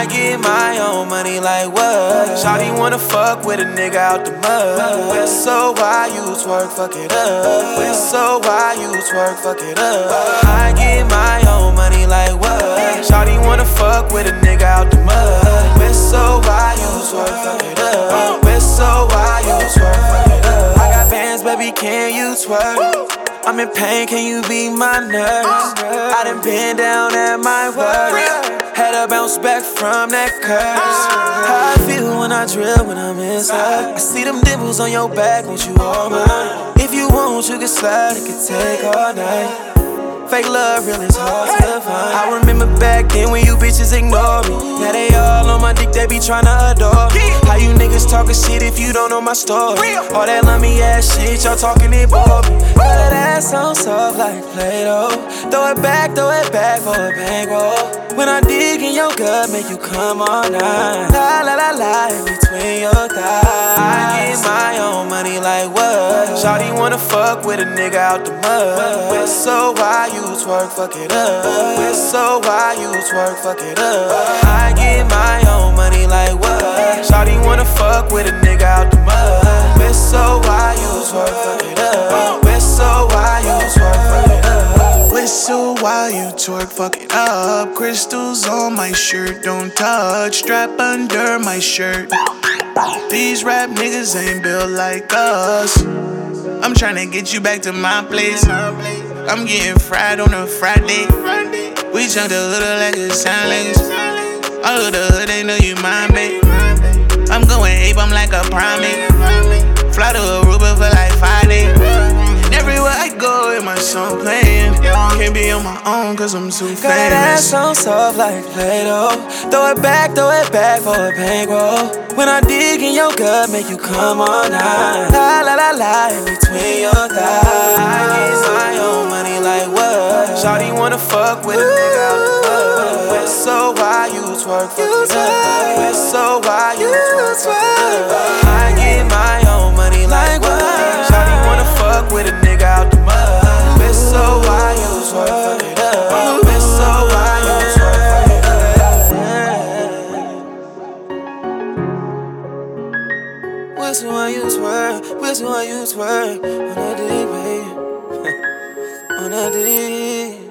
I get my own money like what? Shawty wanna fuck with a nigga out the mud. So why you twerk, fuck it up? So why you twerk, fuck it up? I get my own money like what? Shawty wanna fuck with a nigga out the mud. So why you twerk, fuck it up? So why you twerk, fuck it up? I got bands, baby, can you twerk? I'm in pain, can you be my nurse? I done been down at my worst. Had to bounce back from that curse. How I feel when I drill, when I'm inside. I see them dimples on your back, won't you all mine? If you want, you can slide, it can take all night. Fake love real is hard to find. I remember back then when you bitches ignored me. Now they all on my dick, they be tryna adore me. How you niggas talking shit if you don't know my story? All that lummy ass shit, y'all talking it bore me. Got that ass on soft like Play-Doh. Throw it back for a bankroll. When I dig in your gut, make you come all night. La la la la, in between your thighs. I get my own money like what? Shawty wanna fuck with a nigga out the mud. So why you twerk, fuck it up? So why you twerk, fuck it up? I get my own money like what? Shawty wanna fuck with a nigga out the mud. So why you twerk, fuck it up? So why you twerk, fuck it up? Whistle while you twerk, fuck it up. Crystals on my shirt, don't touch. Strap under my shirt. These rap niggas ain't built like us. I'm tryna get you back to my place. I'm getting fried on a Friday. We chunked a little like a silence. All of the hood, they know you mine, babe. I'm going ape, I'm like a primate. Fly to Aruba for like 5 days. And everywhere I go, with my song playing. Can't be on my own, cause I'm too famous. Got that ass on soft like Play-Doh. Throw it back for a bankroll. When I dig in your gut, make you come all night. La la la la, in between your thighs. I get my own money like what? Shawty wanna fuck with a nigga out the mud. So why you twerk, fuck it up? So why you twerk, fuck it up? I get my own money like what? Shawty wanna fuck with a nigga out the mud. So why you twerk, fuck it up? So why you twerk, fuck it up? Whistle while you twerk, whistle while you twerk. On that dick, baby. On that dick.